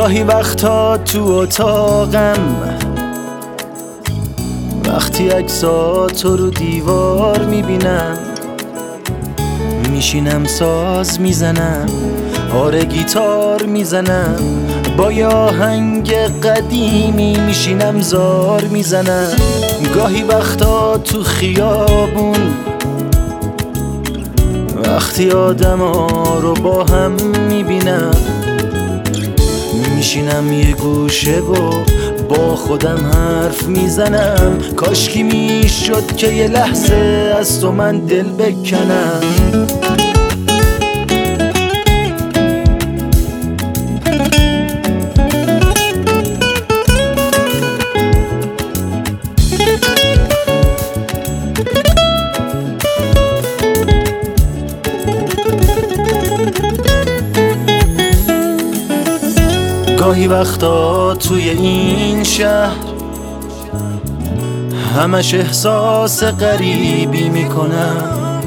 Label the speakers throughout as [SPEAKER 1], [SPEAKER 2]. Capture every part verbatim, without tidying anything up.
[SPEAKER 1] گاهی وقتا تو اتاقم وقتی عکساتو رو دیوار میبینم میشینم ساز میزنم، آره گیتار میزنم، با یه آهنگ قدیمی میشینم زار میزنم. گاهی وقتا تو خیابون وقتی آدم ها رو با هم میبینم میشینم یه گوشه و با خودم حرف میزنم. کاشکی میشد که یه لحظه از تو من دل بکنم. گاهی وقتا توی این شهر همش احساس غریبی میکنم،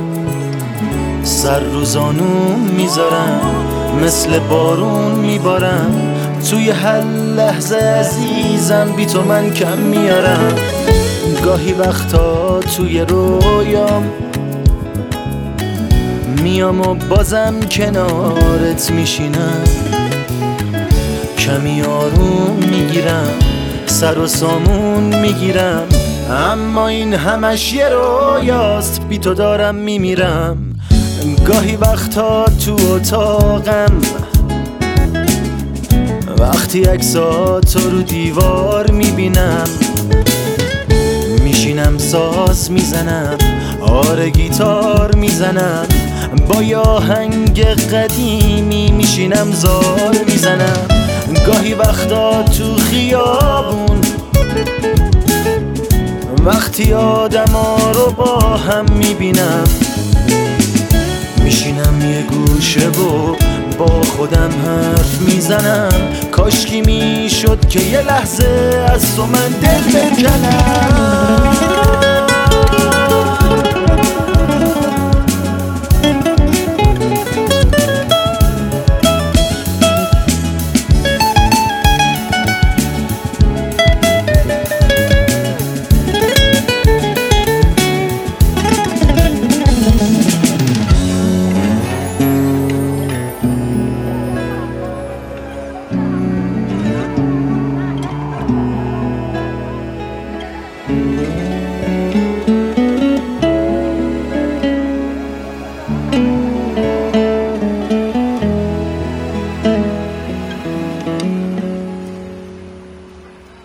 [SPEAKER 1] سر رو زانوم میذارم، مثل بارون میبارم، توی هر لحظه عزیزم بی تو من کم میارم. گاهی وقتا توی رویام میام و بازم کنارت میشینم، کمی آروم میگیرم، سر و سامون میگیرم، اما این همش یه رویاست، بی تو دارم میمیرم. گاهی وقتا تو اتاقم وقتی عکساتو رو دیوار میبینم میشینم ساز میزنم، آره گیتار میزنم، با یه آهنگ قدیمی میشینم زار میزنم. گاهی وقتا تو خیابون وقتی آدم ها رو با هم میبینم میشینم یه گوشه و با خودم حرف میزنم. کاشکی میشد که یه لحظه از تو من دل بکنم.